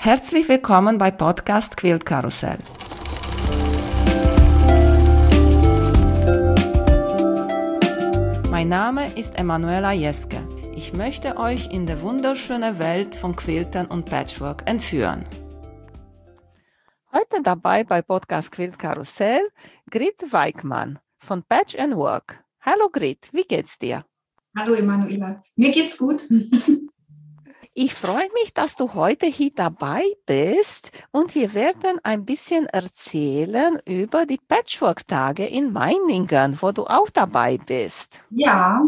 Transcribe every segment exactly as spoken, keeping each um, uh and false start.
Herzlich willkommen bei Podcast Quilt Karussell. Mein Name ist Emanuela Jeske. Ich möchte euch in die wunderschöne Welt von Quiltern und Patchwork entführen. Heute dabei bei Podcast Quilt Karussell Grit Weikmann von Patch and Work. Hallo Grit, wie geht's dir? Hallo Emanuela, mir geht's gut. Ich freue mich, dass du heute hier dabei bist und wir werden ein bisschen erzählen über die Patchwork-Tage in Meiningen, wo du auch dabei bist. Ja,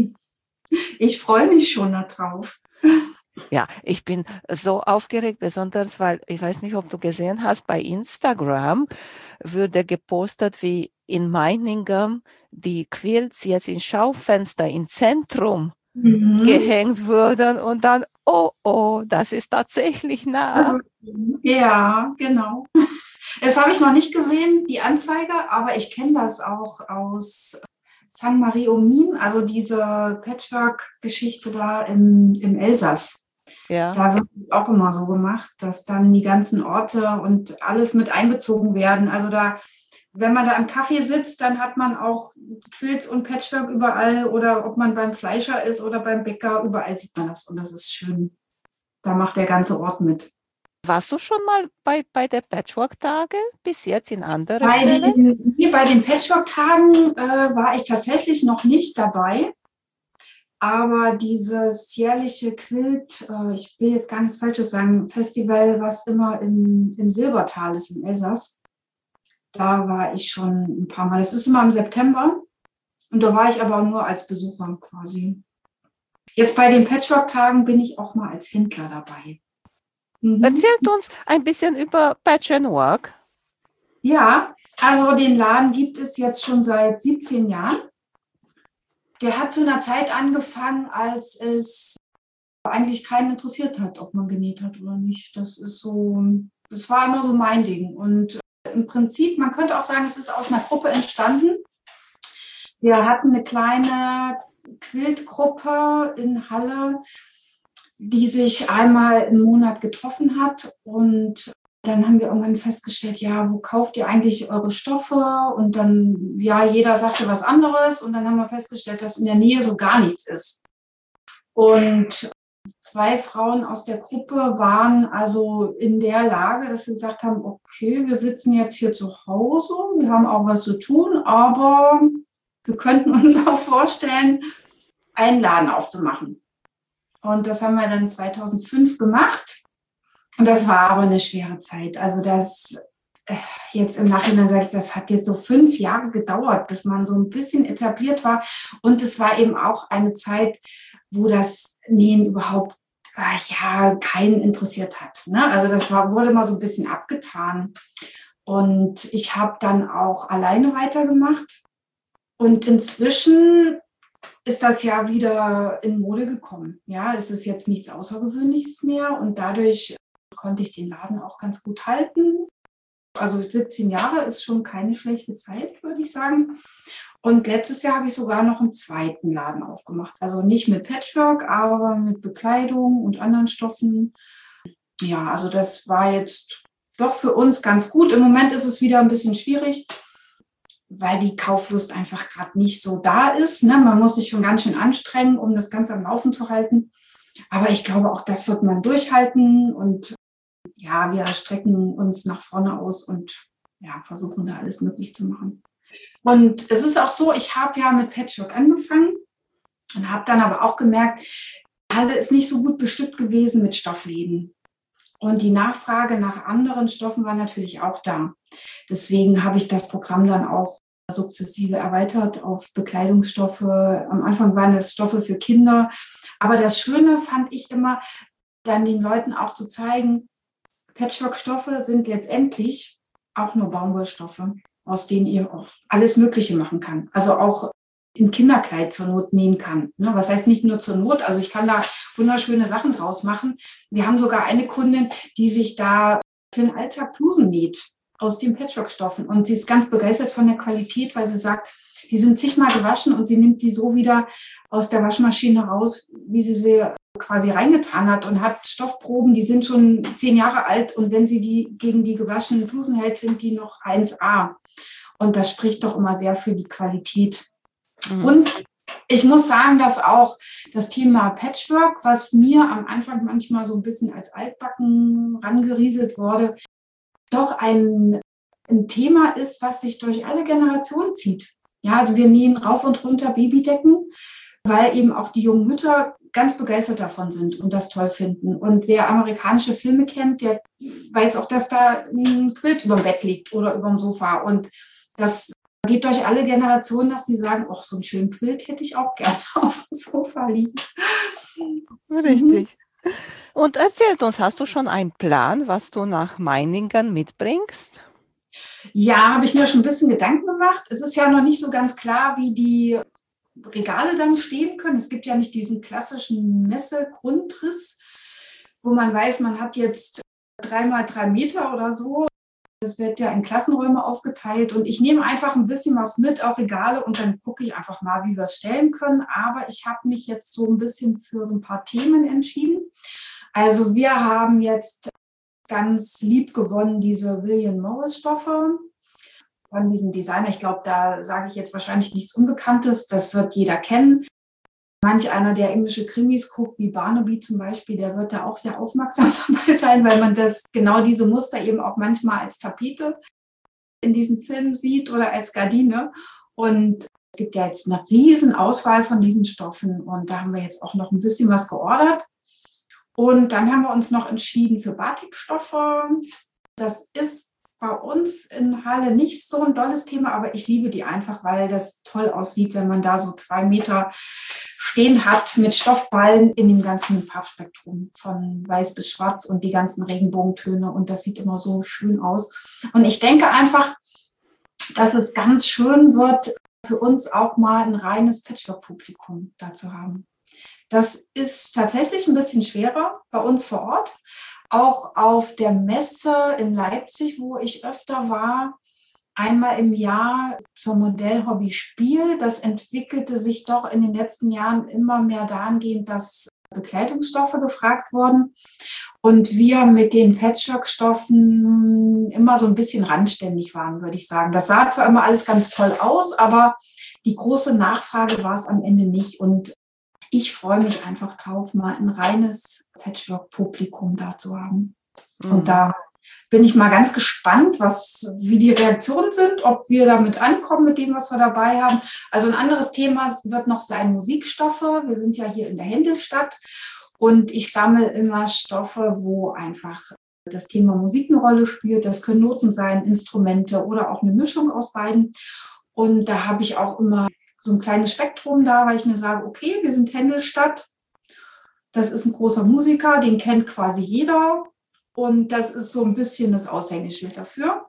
ich freue mich schon darauf. Ja, ich bin so aufgeregt, besonders weil, ich weiß nicht, ob du gesehen hast, bei Instagram wurde gepostet, wie in Meiningen die Quilts jetzt in Schaufenster im Zentrum mhm. gehängt wurden und dann, oh, oh, das ist tatsächlich nah. Ist, ja, genau. Das habe ich noch nicht gesehen, die Anzeige, aber ich kenne das auch aus Saint-Marie-aux-Mines, also diese Patchwork-Geschichte da im, im Elsass. Ja. Da wird es auch immer so gemacht, dass dann die ganzen Orte und alles mit einbezogen werden. Also da, wenn man da am Kaffee sitzt, dann hat man auch Quilts und Patchwork überall, oder ob man beim Fleischer ist oder beim Bäcker, überall sieht man das und das ist schön. Da macht der ganze Ort mit. Warst du schon mal bei, bei der Patchwork-Tage bis jetzt in anderen bei Stellen? Den, hier bei den Patchwork-Tagen äh, war ich tatsächlich noch nicht dabei. Aber dieses jährliche Quilt, äh, ich will jetzt gar nichts Falsches sagen, Festival, was immer im, im Silbertal ist, im Elsass, da war ich schon ein paar Mal. Es ist immer im September und da war ich aber nur als Besucher quasi. Jetzt bei den Patchwork-Tagen bin ich auch mal als Händler dabei. Mhm. Erzählt uns ein bisschen über Patch and Work. Ja, also den Laden gibt es jetzt schon seit siebzehn Jahren. Der hat zu einer Zeit angefangen, als es eigentlich keinen interessiert hat, ob man genäht hat oder nicht. Das ist so, das war immer so mein Ding. Und im Prinzip, man könnte auch sagen, es ist aus einer Gruppe entstanden. Wir hatten eine kleine Quiltgruppe in Halle, die sich einmal im Monat getroffen hat. Und dann haben wir irgendwann festgestellt, ja, wo kauft ihr eigentlich eure Stoffe? Und dann, ja, jeder sagte was anderes. Und dann haben wir festgestellt, dass in der Nähe so gar nichts ist. Und zwei Frauen aus der Gruppe waren also in der Lage, dass sie gesagt haben, okay, wir sitzen jetzt hier zu Hause, wir haben auch was zu tun, aber wir könnten uns auch vorstellen, einen Laden aufzumachen. Und das haben wir dann zweitausendfünf gemacht. Und das war aber eine schwere Zeit. Also das, jetzt im Nachhinein sage ich, das hat jetzt so fünf Jahre gedauert, bis man so ein bisschen etabliert war. Und es war eben auch eine Zeit, wo das Nähen überhaupt ja keinen interessiert hat. Ne? Also das war, wurde mal so ein bisschen abgetan. Und ich habe dann auch alleine weitergemacht. Und inzwischen ist das ja wieder in Mode gekommen. Ja, es ist jetzt nichts Außergewöhnliches mehr und dadurch konnte ich den Laden auch ganz gut halten. Also siebzehn Jahre ist schon keine schlechte Zeit, würde ich sagen. Und letztes Jahr habe ich sogar noch einen zweiten Laden aufgemacht. Also nicht mit Patchwork, aber mit Bekleidung und anderen Stoffen. Ja, also das war jetzt doch für uns ganz gut. Im Moment ist es wieder ein bisschen schwierig, weil die Kauflust einfach gerade nicht so da ist. Ne? Man muss sich schon ganz schön anstrengen, um das Ganze am Laufen zu halten. Aber ich glaube, auch das wird man durchhalten. Und ja, wir strecken uns nach vorne aus und ja, versuchen da alles möglich zu machen. Und es ist auch so, ich habe ja mit Patchwork angefangen und habe dann aber auch gemerkt, Halle ist nicht so gut bestückt gewesen mit Stoffläden. Und die Nachfrage nach anderen Stoffen war natürlich auch da. Deswegen habe ich das Programm dann auch sukzessive erweitert auf Bekleidungsstoffe. Am Anfang waren das Stoffe für Kinder. Aber das Schöne fand ich immer, dann den Leuten auch zu zeigen, Patchwork-Stoffe sind letztendlich auch nur Baumwollstoffe, aus denen ihr auch alles Mögliche machen kann. Also auch ein Kinderkleid zur Not nähen kann. Ne? Was heißt nicht nur zur Not? Also ich kann da wunderschöne Sachen draus machen. Wir haben sogar eine Kundin, die sich da für den Alltag Blusen näht. aus den Patchwork-Stoffen. Und sie ist ganz begeistert von der Qualität, weil sie sagt, die sind zigmal gewaschen und sie nimmt die so wieder aus der Waschmaschine raus, wie sie sie quasi reingetan hat und hat Stoffproben, die sind schon zehn Jahre alt und wenn sie die gegen die gewaschenen Blusen hält, sind die noch eins A. Und das spricht doch immer sehr für die Qualität. Mhm. Und ich muss sagen, dass auch das Thema Patchwork, was mir am Anfang manchmal so ein bisschen als altbacken rangerieselt wurde, doch ein, ein Thema ist, was sich durch alle Generationen zieht. Ja, also wir nähen rauf und runter Babydecken, weil eben auch die jungen Mütter ganz begeistert davon sind und das toll finden. Und wer amerikanische Filme kennt, der weiß auch, dass da ein Quilt über dem Bett liegt oder über dem Sofa. Und das geht durch alle Generationen, dass die sagen, ach, so einen schönen Quilt hätte ich auch gerne auf dem Sofa liegen. Richtig. Mhm. Und erzählt uns, hast du schon einen Plan, was du nach Meiningen mitbringst? Ja, habe ich mir schon ein bisschen Gedanken gemacht. Es ist ja noch nicht so ganz klar, wie die Regale dann stehen können. Es gibt ja nicht diesen klassischen Messegrundriss, wo man weiß, man hat jetzt drei mal drei Meter oder so. Das wird ja in Klassenräume aufgeteilt und ich nehme einfach ein bisschen was mit, auch Regale, und dann gucke ich einfach mal, wie wir es stellen können. Aber ich habe mich jetzt so ein bisschen für ein paar Themen entschieden. Also wir haben jetzt ganz lieb gewonnen diese William Morris Stoffe von diesem Designer. Ich glaube, da sage ich jetzt wahrscheinlich nichts Unbekanntes. Das wird jeder kennen. Manch einer, der englische Krimis guckt, wie Barnaby zum Beispiel, der wird da auch sehr aufmerksam dabei sein, weil man das genau diese Muster eben auch manchmal als Tapete in diesem Film sieht oder als Gardine. Und es gibt ja jetzt eine riesen Auswahl von diesen Stoffen und da haben wir jetzt auch noch ein bisschen was geordert. Und dann haben wir uns noch entschieden für Batikstoffe. Das ist bei uns in Halle nicht so ein tolles Thema, aber ich liebe die einfach, weil das toll aussieht, wenn man da so zwei Meter stehen hat mit Stoffballen in dem ganzen Farbspektrum von weiß bis schwarz und die ganzen Regenbogentöne und das sieht immer so schön aus. Und ich denke einfach, dass es ganz schön wird, für uns auch mal ein reines Patchwork-Publikum da zu haben. Das ist tatsächlich ein bisschen schwerer bei uns vor Ort. Auch auf der Messe in Leipzig, wo ich öfter war, einmal im Jahr zur Modellhobby Spiel. Das entwickelte sich doch in den letzten Jahren immer mehr dahingehend, dass Bekleidungsstoffe gefragt wurden und wir mit den Patchwork-Stoffen immer so ein bisschen randständig waren, würde ich sagen. Das sah zwar immer alles ganz toll aus, aber die große Nachfrage war es am Ende nicht. Und ich freue mich einfach drauf, mal ein reines Patchwork-Publikum da zu haben. Mhm. Und da bin ich mal ganz gespannt, was, wie die Reaktionen sind, ob wir damit ankommen mit dem, was wir dabei haben. Also ein anderes Thema wird noch sein Musikstoffe. Wir sind ja hier in der Händelstadt und ich sammle immer Stoffe, wo einfach das Thema Musik eine Rolle spielt. Das können Noten sein, Instrumente oder auch eine Mischung aus beiden. Und da habe ich auch immer so ein kleines Spektrum da, weil ich mir sage, okay, wir sind Händelstadt. Das ist ein großer Musiker, den kennt quasi jeder. Und das ist so ein bisschen das Aushängeschild dafür.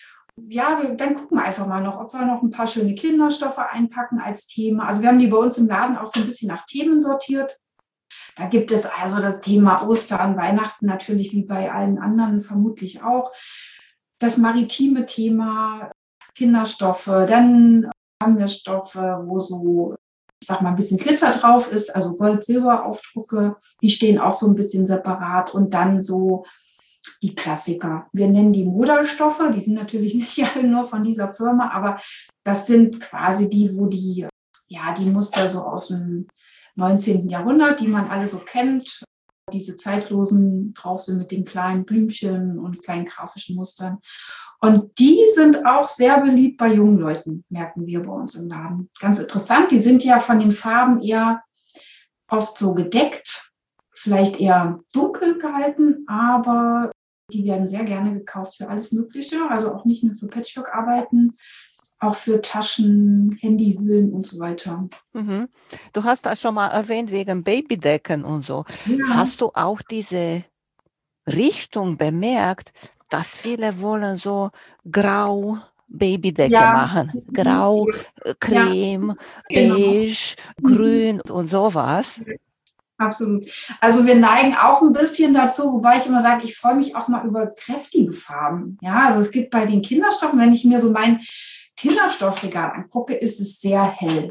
Ja, wir, dann gucken wir einfach mal noch, ob wir noch ein paar schöne Kinderstoffe einpacken als Thema. Also wir haben die bei uns im Laden auch so ein bisschen nach Themen sortiert. Da gibt es also das Thema Ostern, Weihnachten natürlich wie bei allen anderen vermutlich auch. Das maritime Thema, Kinderstoffe. Dann haben wir Stoffe, wo so, ich sag mal, ein bisschen Glitzer drauf ist, also Gold-Silber-Aufdrucke. Die stehen auch so ein bisschen separat. Und dann so die Klassiker. Wir nennen die Modalstoffe, die sind natürlich nicht alle nur von dieser Firma, aber das sind quasi die, wo die, ja, die Muster so aus dem neunzehnten Jahrhundert, die man alle so kennt, diese zeitlosen drauf sind mit den kleinen Blümchen und kleinen grafischen Mustern. Und die sind auch sehr beliebt bei jungen Leuten, merken wir bei uns im Laden. Ganz interessant, die sind ja von den Farben eher oft so gedeckt, vielleicht eher dunkel gehalten, aber die werden sehr gerne gekauft für alles Mögliche, also auch nicht nur für Patchwork-Arbeiten, auch für Taschen, Handyhüllen und so weiter. Mhm. Du hast das schon mal erwähnt wegen Babydecken und so. Ja. Hast du auch diese Richtung bemerkt, dass viele wollen so grau Babydecke ja. machen? Grau, Creme, ja. Beige, genau. Grün und sowas. Absolut. Also wir neigen auch ein bisschen dazu, wobei ich immer sage, ich freue mich auch mal über kräftige Farben. Ja, also es gibt bei den Kinderstoffen, wenn ich mir so mein Kinderstoffregal angucke, ist es sehr hell,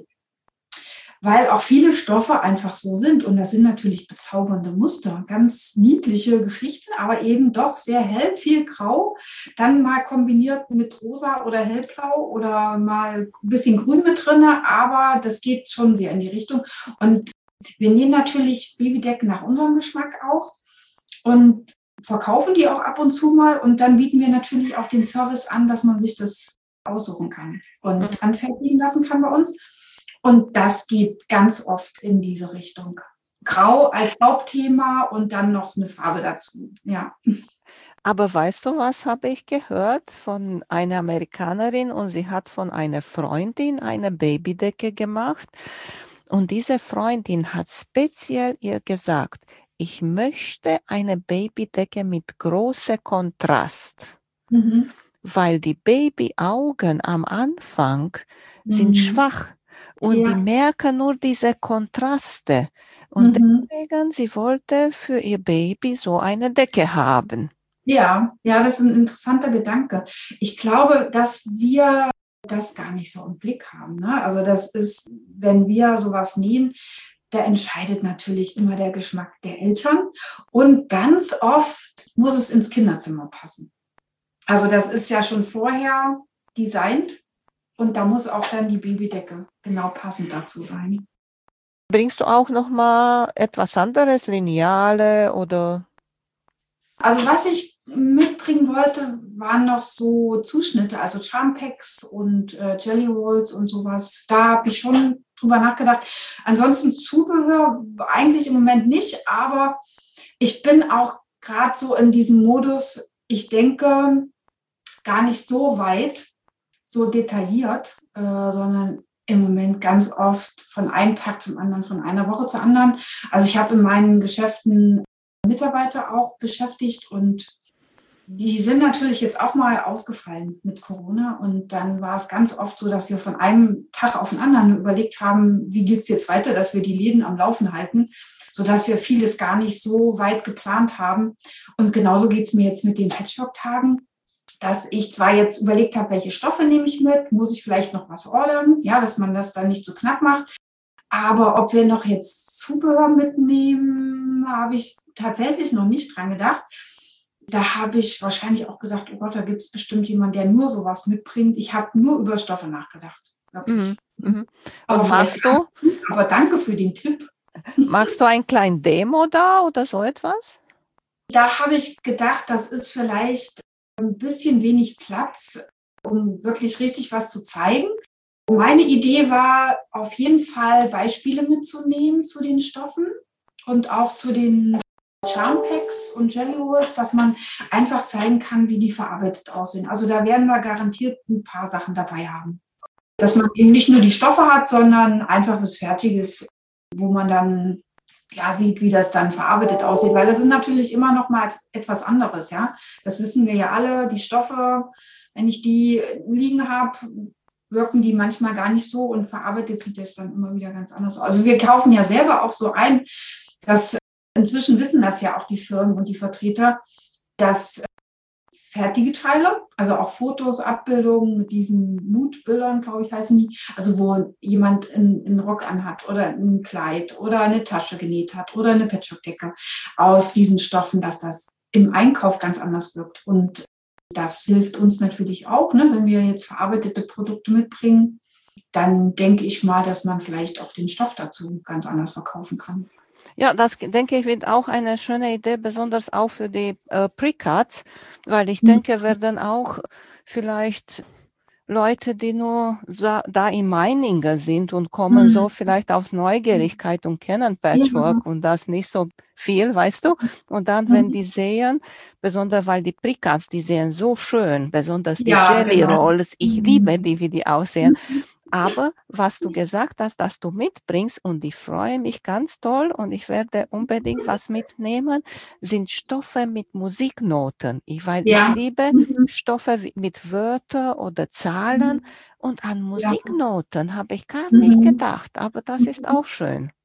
weil auch viele Stoffe einfach so sind. Und das sind natürlich bezaubernde Muster, ganz niedliche Geschichten, aber eben doch sehr hell, viel grau, dann mal kombiniert mit rosa oder hellblau oder mal ein bisschen grün mit drin, aber das geht schon sehr in die Richtung. Und wir nehmen natürlich Babydecken nach unserem Geschmack auch und verkaufen die auch ab und zu mal. Und dann bieten wir natürlich auch den Service an, dass man sich das aussuchen kann und anfertigen lassen kann bei uns. Und das geht ganz oft in diese Richtung. Grau als Hauptthema und dann noch eine Farbe dazu. Ja. Aber weißt du, was habe ich gehört von einer Amerikanerin und sie hat von einer Freundin eine Babydecke gemacht. Und diese Freundin hat speziell ihr gesagt, ich möchte eine Babydecke mit großem Kontrast, Mhm. weil die Babyaugen am Anfang sind Mhm. schwach und die Ja. merken nur diese Kontraste. Und Mhm. deswegen, sie wollte für ihr Baby so eine Decke haben. Ja, ja, das ist ein interessanter Gedanke. Ich glaube, dass wir das gar nicht so im Blick haben. Ne? Also das ist, wenn wir sowas nähen, da entscheidet natürlich immer der Geschmack der Eltern. Und ganz oft muss es ins Kinderzimmer passen. Also das ist ja schon vorher designt und da muss auch dann die Babydecke genau passend dazu sein. Bringst du auch noch mal etwas anderes, Lineale oder? Also was ich mitbringen wollte, waren noch so Zuschnitte, also Charmpacks und äh, Jelly Rolls und sowas. Da habe ich schon drüber nachgedacht. Ansonsten Zubehör eigentlich im Moment nicht, aber ich bin auch gerade so in diesem Modus, ich denke gar nicht so weit, so detailliert, äh, sondern im Moment ganz oft von einem Tag zum anderen, von einer Woche zur anderen. Also ich habe in meinen Geschäften Mitarbeiter auch beschäftigt und die sind natürlich jetzt auch mal ausgefallen mit Corona und dann war es ganz oft so, dass wir von einem Tag auf den anderen überlegt haben, wie geht es jetzt weiter, dass wir die Läden am Laufen halten, sodass wir vieles gar nicht so weit geplant haben. Und genauso geht es mir jetzt mit den Patchwork-Tagen, dass ich zwar jetzt überlegt habe, welche Stoffe nehme ich mit, muss ich vielleicht noch was ordern, ja, dass man das dann nicht so knapp macht. Aber ob wir noch jetzt Zubehör mitnehmen, habe ich tatsächlich noch nicht dran gedacht. Da habe ich wahrscheinlich auch gedacht, oh Gott, da gibt es bestimmt jemanden, der nur sowas mitbringt. Ich habe nur über Stoffe nachgedacht. Wirklich. Mhm. Mhm. Aber Und machst du, aber danke für den Tipp. machst du ein kleines Demo da oder so etwas? Da habe ich gedacht, das ist vielleicht ein bisschen wenig Platz, um wirklich richtig was zu zeigen. Meine Idee war, auf jeden Fall Beispiele mitzunehmen zu den Stoffen und auch zu den Charmpacks und Jelly Rolls, dass man einfach zeigen kann, wie die verarbeitet aussehen. Also da werden wir garantiert ein paar Sachen dabei haben. Dass man eben nicht nur die Stoffe hat, sondern einfach was Fertiges, wo man dann ja sieht, wie das dann verarbeitet aussieht. Weil das ist natürlich immer noch mal etwas anderes, ja. Das wissen wir ja alle. Die Stoffe, wenn ich die liegen habe, wirken die manchmal gar nicht so und verarbeitet sieht das dann immer wieder ganz anders aus. Also wir kaufen ja selber auch so ein, dass inzwischen wissen das ja auch die Firmen und die Vertreter, dass fertige Teile, also auch Fotos, Abbildungen mit diesen Moodbildern, glaube ich, heißen die, also wo jemand einen, einen Rock anhat oder ein Kleid oder eine Tasche genäht hat oder eine Patchwork-Decke aus diesen Stoffen, dass das im Einkauf ganz anders wirkt. Und das hilft uns natürlich auch, ne? Wenn wir jetzt verarbeitete Produkte mitbringen, dann denke ich mal, dass man vielleicht auch den Stoff dazu ganz anders verkaufen kann. Ja, das denke ich wird auch eine schöne Idee, besonders auch für die äh, Precuts, weil ich denke, werden auch vielleicht Leute, die nur da, da in Meiningen sind und kommen Mhm. so vielleicht aus Neugierigkeit und kennen Patchwork Ja. und das nicht so viel, weißt du? Und dann, wenn die sehen, besonders weil die Precuts, die sehen so schön, besonders die Ja, Jelly genau. Rolls, ich liebe die, wie die aussehen. Mhm. Aber was du gesagt hast, dass du mitbringst und ich freue mich ganz toll und ich werde unbedingt was mitnehmen, sind Stoffe mit Musiknoten, ich, weil ich Ja. liebe Mhm. Stoffe wie- mit Wörtern oder Zahlen und an Ja. Musiknoten habe ich gar nicht Mhm. gedacht, aber das ist auch schön.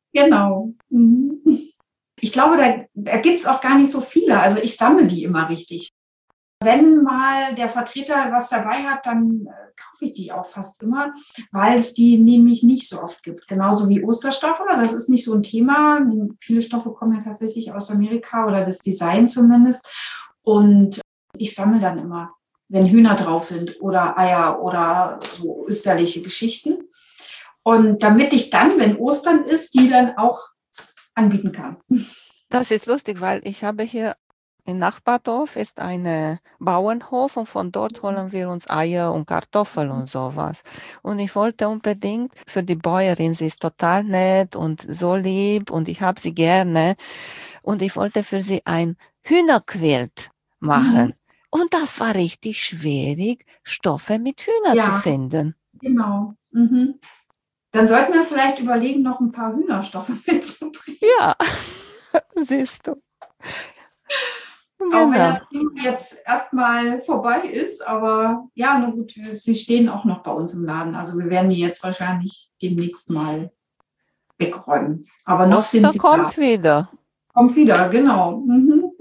Genau. Mhm. Ich glaube, da, da gibt es auch gar nicht so viele. Also ich sammle die immer richtig. Wenn mal der Vertreter was dabei hat, dann äh, kaufe ich die auch fast immer, weil es die nämlich nicht so oft gibt. Genauso wie Osterstoffe. Das ist nicht so ein Thema. Die, viele Stoffe kommen ja tatsächlich aus Amerika oder das Design zumindest. Und ich sammle dann immer, wenn Hühner drauf sind oder Eier oder so österliche Geschichten. Und damit ich dann, wenn Ostern ist, die dann auch anbieten kann. Das ist lustig, weil ich habe hier im Nachbardorf ist ein Bauernhof und von dort holen wir uns Eier und Kartoffeln und sowas. Und ich wollte unbedingt für die Bäuerin, sie ist total nett und so lieb und ich habe sie gerne. Und ich wollte für sie ein Hühnerquilt machen. Mhm. Und das war richtig schwierig, Stoffe mit Hühner Ja, zu finden. genau. Mhm. Dann sollten wir vielleicht überlegen, noch ein paar Hühnerstoffe mitzubringen. Ja, siehst du. Auch wenn Genau. das Thema jetzt erstmal vorbei ist, aber ja, nur gut, sie stehen auch noch bei uns im Laden. Also wir werden die jetzt wahrscheinlich demnächst mal wegräumen. Aber noch sind Oster sie da. kommt wieder. Kommt wieder, genau. Mhm.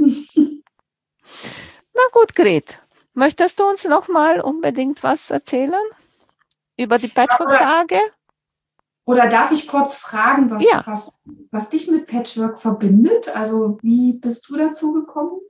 Na gut, Gret. Möchtest du uns noch mal unbedingt was erzählen über die Oder, Patchwork-Tage? oder darf ich kurz fragen, was, Ja, was, was dich mit Patchwork verbindet? Also wie bist du dazu gekommen?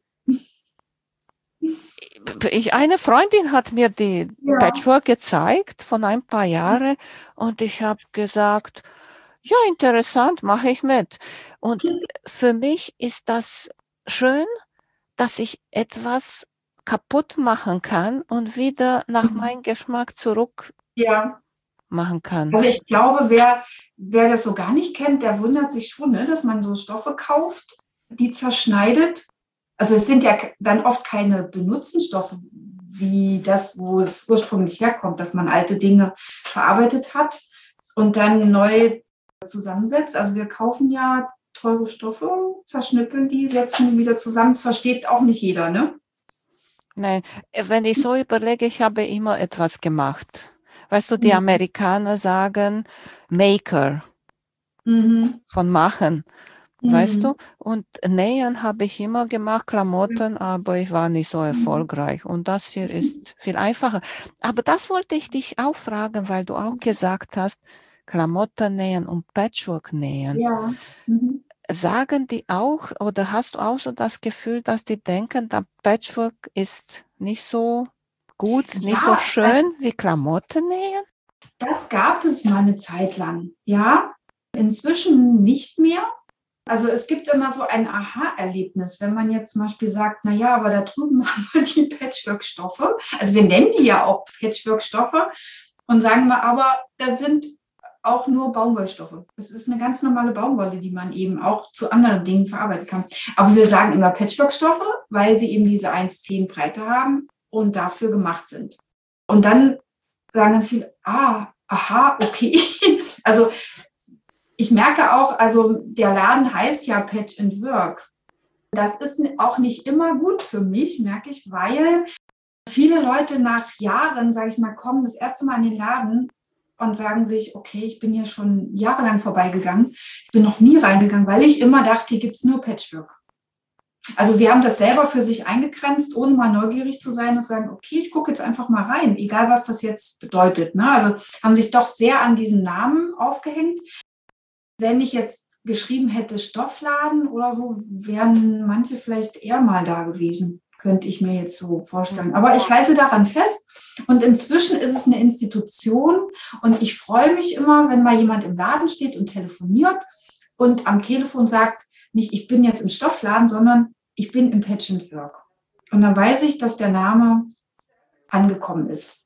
ich, eine Freundin hat mir die Ja. Patchwork gezeigt von ein paar Jahren und ich habe gesagt, ja, interessant, mache ich mit. Und für mich ist das schön, dass ich etwas kaputt machen kann und wieder nach meinem Geschmack zurück Ja. machen kann. Also ich glaube, wer, wer das so gar nicht kennt, der wundert sich schon, ne, dass man so Stoffe kauft, die zerschneidet. Also es sind ja dann oft keine benutzten Stoffe, wie das, wo es ursprünglich herkommt, dass man alte Dinge verarbeitet hat und dann neu zusammensetzt. Also wir kaufen ja teure Stoffe, zerschnippeln die, setzen die wieder zusammen. Das versteht auch nicht jeder, ne? Nein, wenn ich so überlege, ich habe immer etwas gemacht. Weißt du, die Mhm. Amerikaner sagen Maker Mhm. von machen, weißt Mhm. du? Und Nähen habe ich immer gemacht, Klamotten, aber ich war nicht so erfolgreich. Und das hier ist viel einfacher. Aber das wollte ich dich auch fragen, weil du auch gesagt hast, Klamotten nähen und Patchwork nähen. Ja. Mhm. Sagen die auch oder hast du auch so das Gefühl, dass die denken, der Patchwork ist nicht so gut, nicht so Ja, also schön wie Klamotten nähen? das gab es mal eine Zeit lang, ja. Inzwischen nicht mehr. Also es gibt immer so ein Aha-Erlebnis, wenn man jetzt zum Beispiel sagt, na ja, aber da drüben haben wir die Patchwork-Stoffe. Also wir nennen die ja auch Patchwork-Stoffe und sagen wir aber, das sind auch nur Baumwollstoffe. Das ist eine ganz normale Baumwolle, die man eben auch zu anderen Dingen verarbeiten kann. Aber wir sagen immer Patchwork-Stoffe, weil sie eben diese eins Komma zehn Breite haben und dafür gemacht sind. Und dann sagen ganz viele, ah, aha, okay. Also ich merke auch, also der Laden heißt ja Patch and Work. Das ist auch nicht immer gut für mich, merke ich, weil viele Leute nach Jahren, sage ich mal, kommen das erste Mal in den Laden und sagen sich, okay, ich bin hier schon jahrelang vorbeigegangen. Ich bin noch nie reingegangen, weil ich immer dachte, hier gibt es nur Patchwork. Also sie haben das selber für sich eingegrenzt, ohne mal neugierig zu sein und sagen, okay, ich gucke jetzt einfach mal rein, egal was das jetzt bedeutet. Ne? Also haben sich doch sehr an diesen Namen aufgehängt. Wenn ich jetzt geschrieben hätte Stoffladen oder so, wären manche vielleicht eher mal da gewesen, könnte ich mir jetzt so vorstellen. Aber ich halte daran fest und inzwischen ist es eine Institution und ich freue mich immer, wenn mal jemand im Laden steht und telefoniert und am Telefon sagt, nicht ich bin jetzt im Stoffladen, sondern ich bin im Patch and Work. Und dann weiß ich, dass der Name angekommen ist.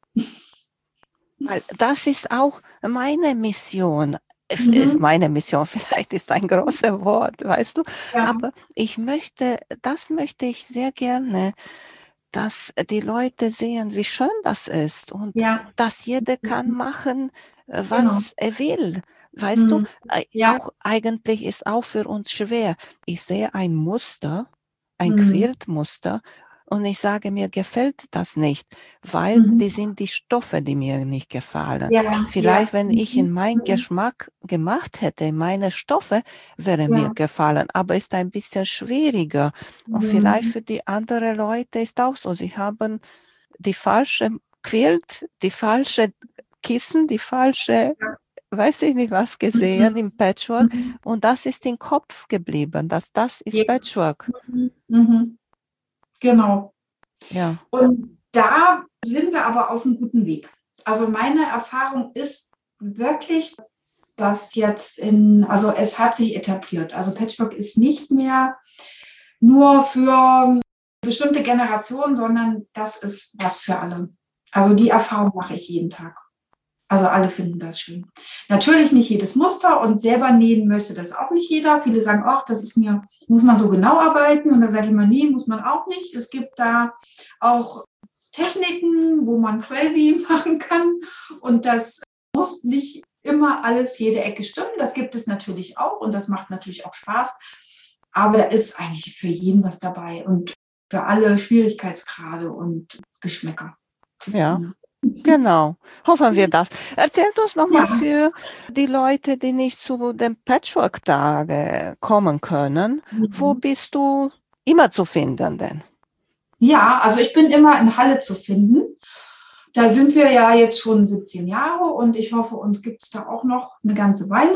Weil das ist auch meine Mission. Mhm. Meine Mission vielleicht ist ein großes Wort, weißt du, Ja. aber ich möchte, das möchte ich sehr gerne, dass die Leute sehen, wie schön das ist und Ja. dass jeder kann machen, äh, Genau. was er will. Weißt du, Mhm. Äh, Ja. auch eigentlich ist auch für uns schwer. Ich sehe ein Muster, ein Mhm. Quiltmuster und ich sage, mir gefällt das nicht, weil Mhm. die sind die Stoffe, die mir nicht gefallen. Ja, Vielleicht, ja. wenn ich in meinen Mhm. Geschmack gemacht hätte, meine Stoffe, wäre Ja. mir gefallen, aber ist ein bisschen schwieriger. Und vielleicht Mhm. für die anderen Leute ist auch so, sie haben die falsche Quilt, die falsche Kissen, die falsche, Ja. weiß ich nicht was, gesehen Mhm. im Patchwork Mhm. und das ist im Kopf geblieben, dass das ist Ja. Patchwork. Mhm. Mhm. Genau. Ja. Und da sind wir aber auf einem guten Weg. Also meine Erfahrung ist wirklich, dass jetzt in, also es hat sich etabliert. Also Patchwork ist nicht mehr nur für bestimmte Generationen, sondern das ist was für alle. Also die Erfahrung mache ich jeden Tag. Also alle finden das schön. Natürlich nicht jedes Muster und selber nähen möchte das auch nicht jeder. Viele sagen, ach, das ist mir, muss man so genau arbeiten. Und da sage ich mal, nee, muss man auch nicht. Es gibt da auch Techniken, wo man crazy machen kann. Und das muss nicht immer alles, jede Ecke stimmen. Das gibt es natürlich auch und das macht natürlich auch Spaß. Aber da ist eigentlich für jeden was dabei und für alle Schwierigkeitsgrade und Geschmäcker. Ja. Genau, hoffen wir das. Erzähl uns noch mal Ja. für die Leute, die nicht zu den Patchwork-Tagen kommen können. Mhm. Wo bist du immer zu finden denn? Ja, also ich bin immer in Halle zu finden. Da sind wir ja jetzt schon siebzehn Jahre und ich hoffe, uns gibt es da auch noch eine ganze Weile.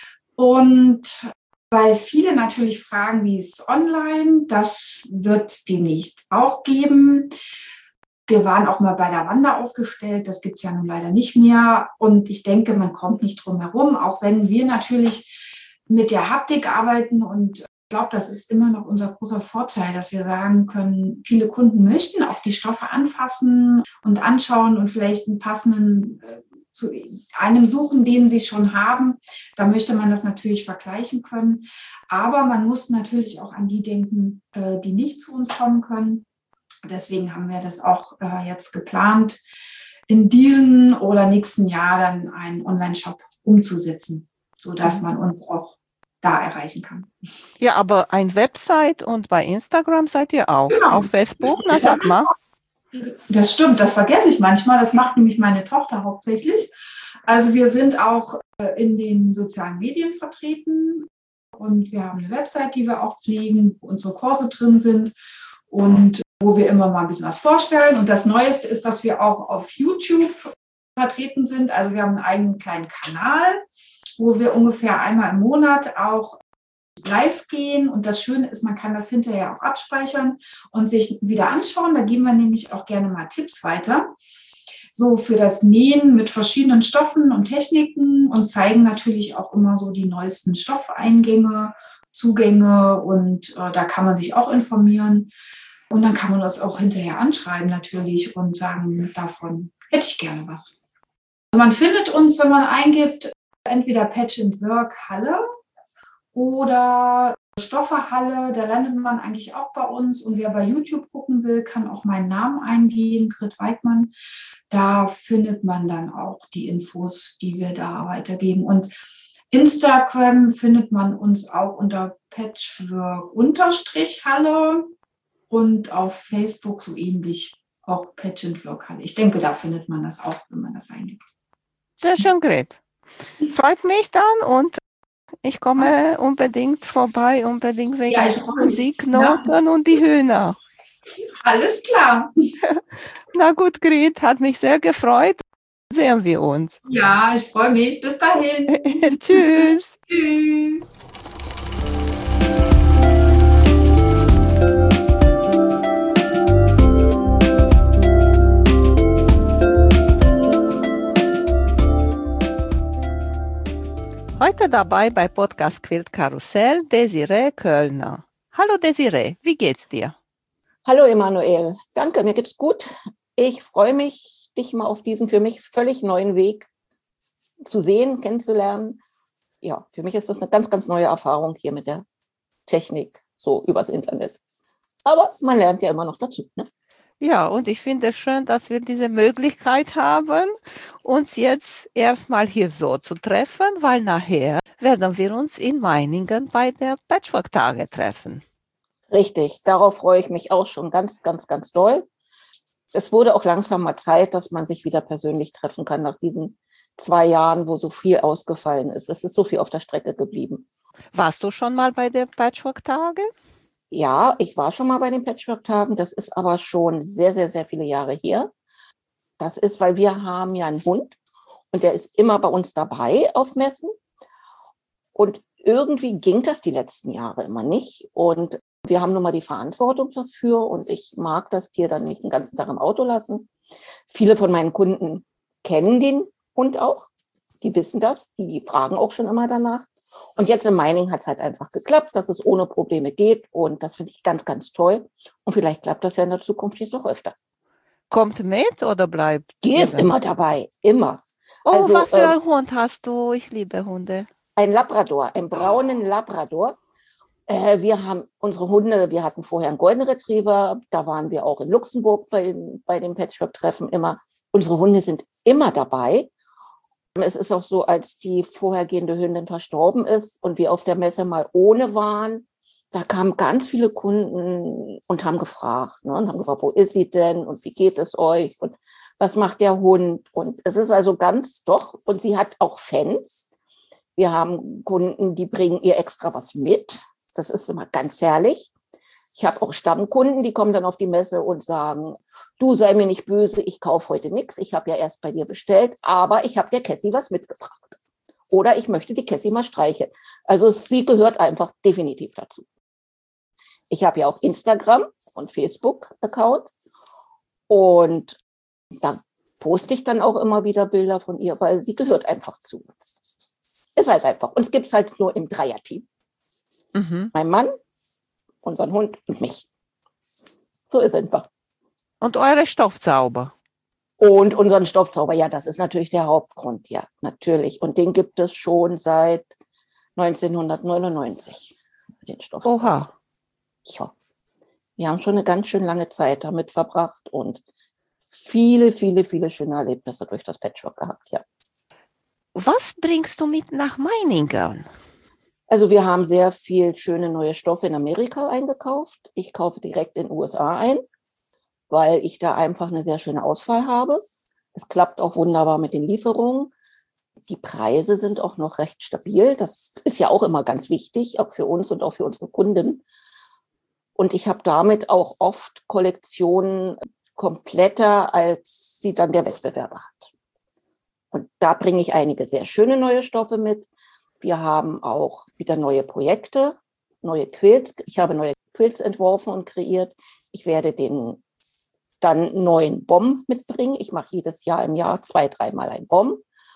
Und weil viele natürlich fragen, wie ist online, das wird es demnächst auch geben. Wir waren auch mal bei der Wanda aufgestellt, das gibt es ja nun leider nicht mehr. Und ich denke, man kommt nicht drum herum, auch wenn wir natürlich mit der Haptik arbeiten. Und ich glaube, das ist immer noch unser großer Vorteil, dass wir sagen können, viele Kunden möchten auch die Stoffe anfassen und anschauen und vielleicht einen passenden zu einem suchen, den sie schon haben. Da möchte man das natürlich vergleichen können. Aber man muss natürlich auch an die denken, die nicht zu uns kommen können. Deswegen haben wir das auch äh, jetzt geplant, in diesem oder nächsten Jahr dann einen Online-Shop umzusetzen, sodass man uns auch da erreichen kann. Ja, aber ein Website und bei Instagram seid ihr auch. Genau. Auf Facebook, na sag mal. Das stimmt, das vergesse ich manchmal. Das macht nämlich meine Tochter hauptsächlich. Also wir sind auch äh, in den sozialen Medien vertreten und wir haben eine Website, die wir auch pflegen, wo unsere Kurse drin sind und wo wir immer mal ein bisschen was vorstellen. Und das Neueste ist, dass wir auch auf YouTube vertreten sind. Also wir haben einen eigenen kleinen Kanal, wo wir ungefähr einmal im Monat auch live gehen. Und das Schöne ist, man kann das hinterher auch abspeichern und sich wieder anschauen. Da geben wir nämlich auch gerne mal Tipps weiter. So für das Nähen mit verschiedenen Stoffen und Techniken und zeigen natürlich auch immer so die neuesten Stoffeingänge, Zugänge und äh, da kann man sich auch informieren. Und dann kann man uns auch hinterher anschreiben natürlich und sagen, davon hätte ich gerne was. Also man findet uns, wenn man eingibt, entweder Patch and Work Halle oder Stoffe Halle, da landet man eigentlich auch bei uns. Und wer bei YouTube gucken will, kann auch meinen Namen eingeben, Grit Weidmann. Da findet man dann auch die Infos, die wir da weitergeben. Und Instagram findet man uns auch unter Patchwork-Halle. Und auf Facebook so ähnlich auch Patch and Work Halle. Ich denke, da findet man das auch, wenn man das eingibt. Sehr schön, Grit. Freut mich dann und ich komme unbedingt vorbei, unbedingt wegen Ja, der Musiknoten und die Hühner. Alles klar. Na gut, Grit, hat mich sehr gefreut. Sehen wir uns. Ja, ich freue mich. Bis dahin. Tschüss. Tschüss. Heute dabei bei Podcast Quilt Karussell Desiree Köllner. Hallo Desiree, wie geht's dir? Hallo Emanuel, danke, mir geht's gut. Ich freue mich, dich mal auf diesen für mich völlig neuen Weg zu sehen, kennenzulernen. Ja, für mich ist das eine ganz, ganz neue Erfahrung hier mit der Technik, so übers Internet. Aber man lernt ja immer noch dazu, ne? Ja, und ich finde es schön, dass wir diese Möglichkeit haben, uns jetzt erstmal hier so zu treffen, weil nachher werden wir uns in Meiningen bei der Patchwork-Tage treffen. Richtig, darauf freue ich mich auch schon ganz, ganz, ganz doll. Es wurde auch langsam mal Zeit, dass man sich wieder persönlich treffen kann nach diesen zwei Jahren, wo so viel ausgefallen ist. Es ist so viel auf der Strecke geblieben. Warst du schon mal bei der Patchwork-Tage? Ja, ich war schon mal bei den Patchwork-Tagen. Das ist aber schon sehr, sehr, sehr viele Jahre her. Das ist, weil wir haben ja einen Hund und der ist immer bei uns dabei auf Messen. Und irgendwie ging das die letzten Jahre immer nicht. Und wir haben nun mal die Verantwortung dafür und ich mag das Tier dann nicht den ganzen Tag im Auto lassen. Viele von meinen Kunden kennen den Hund auch. Die wissen das, die fragen auch schon immer danach. Und jetzt in Meiningen hat es halt einfach geklappt, dass es ohne Probleme geht. Und das finde ich ganz, ganz toll. Und vielleicht klappt das ja in der Zukunft jetzt auch öfter. Kommt mit oder bleibt? Die ist immer dabei, immer. Oh, also, was für äh, ein Hund hast du? Ich liebe Hunde. Ein Labrador, einen braunen Labrador. Äh, wir haben unsere Hunde, wir hatten vorher einen Golden Retriever, da waren wir auch in Luxemburg bei, bei den Patchwork-Treffen immer. Unsere Hunde sind immer dabei. Es ist auch so, als die vorhergehende Hündin verstorben ist und wir auf der Messe mal ohne waren, da kamen ganz viele Kunden und haben gefragt, ne, und haben gefragt, wo ist sie denn und wie geht es euch und was macht der Hund? Und es ist also ganz doch, und sie hat auch Fans. Wir haben Kunden, die bringen ihr extra was mit. Das ist immer ganz herrlich. Ich habe auch Stammkunden, die kommen dann auf die Messe und sagen, du sei mir nicht böse, ich kaufe heute nichts. Ich habe ja erst bei dir bestellt, aber ich habe der Cassie was mitgebracht. Oder ich möchte die Cassie mal streicheln. Also sie gehört einfach definitiv dazu. Ich habe ja auch Instagram und Facebook-Accounts und da poste ich dann auch immer wieder Bilder von ihr, weil sie gehört einfach zu. Ist halt einfach. Uns gibt es halt nur im Dreierteam. Mhm. Mein Mann, unseren Hund und mich. So ist einfach. Und eure Stoffzauber? Und unseren Stoffzauber, ja, das ist natürlich der Hauptgrund, ja, natürlich. Und den gibt es schon seit neunzehnhundertneunundneunzig, den Stoffzauber. Oha. Ja. Wir haben schon eine ganz schön lange Zeit damit verbracht und viele, viele, viele schöne Erlebnisse durch das Patchwork gehabt, ja. Was bringst du mit nach Meiningen? Also wir haben sehr viel schöne neue Stoffe in Amerika eingekauft. Ich kaufe direkt in den U S A ein, weil ich da einfach eine sehr schöne Auswahl habe. Es klappt auch wunderbar mit den Lieferungen. Die Preise sind auch noch recht stabil. Das ist ja auch immer ganz wichtig, auch für uns und auch für unsere Kunden. Und ich habe damit auch oft Kollektionen kompletter, als sie dann der Wettbewerber hat. Und da bringe ich einige sehr schöne neue Stoffe mit. Wir haben auch wieder neue Projekte, neue Quilts. Ich habe neue Quilts entworfen und kreiert. Ich werde den dann neuen Bomb mitbringen. Ich mache jedes Jahr im Jahr zwei, dreimal einen Bomb.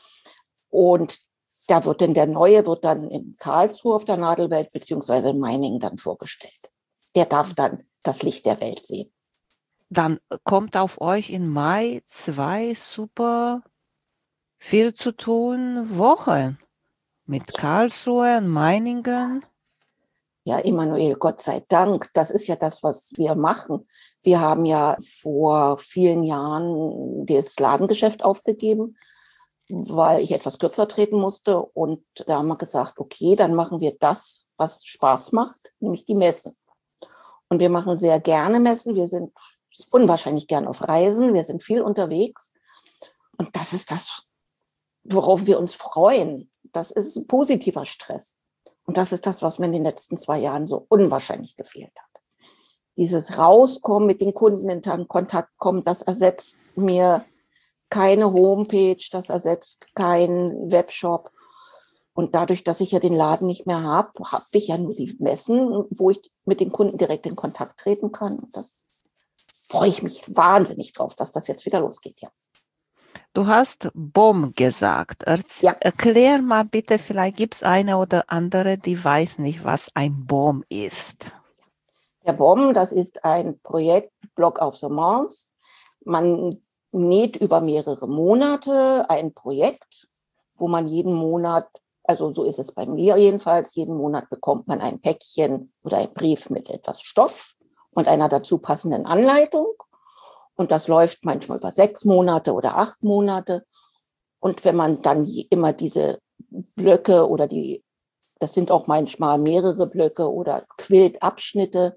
Und da wird dann der neue, wird dann in Karlsruhe auf der Nadelwelt beziehungsweise in Meiningen dann vorgestellt. Der darf dann das Licht der Welt sehen. Dann kommt auf euch im Mai zwei super viel zu tun Wochen mit Karlsruhe und Meiningen. Ja, Emanuel, Gott sei Dank. Das ist ja das, was wir machen. Wir haben ja vor vielen Jahren das Ladengeschäft aufgegeben, weil ich etwas kürzer treten musste. Und da haben wir gesagt, okay, dann machen wir das, was Spaß macht, nämlich die Messen. Und wir machen sehr gerne Messen. Wir sind unwahrscheinlich gern auf Reisen. Wir sind viel unterwegs. Und das ist das, worauf wir uns freuen. Das ist ein positiver Stress. Und das ist das, was mir in den letzten zwei Jahren so unwahrscheinlich gefehlt hat. Dieses Rauskommen, mit den Kunden in Kontakt kommen, das ersetzt mir keine Homepage, das ersetzt keinen Webshop. Und dadurch, dass ich ja den Laden nicht mehr habe, habe ich ja nur die Messen, wo ich mit den Kunden direkt in Kontakt treten kann. Und das freue ich mich wahnsinnig drauf, dass das jetzt wieder losgeht, ja. Du hast Bomb gesagt. Erz- Ja. Erklär mal bitte, vielleicht gibt es eine oder andere, die weiß nicht, was ein Bomb ist. Der Bomb, das ist ein Projekt, Block of the Moms. Man näht über mehrere Monate ein Projekt, wo man jeden Monat, also so ist es bei mir jedenfalls, jeden Monat bekommt man ein Päckchen oder einen Brief mit etwas Stoff und einer dazu passenden Anleitung. Und das läuft manchmal über sechs Monate oder acht Monate. Und wenn man dann immer diese Blöcke oder die, das sind auch manchmal mehrere Blöcke oder Quiltabschnitte,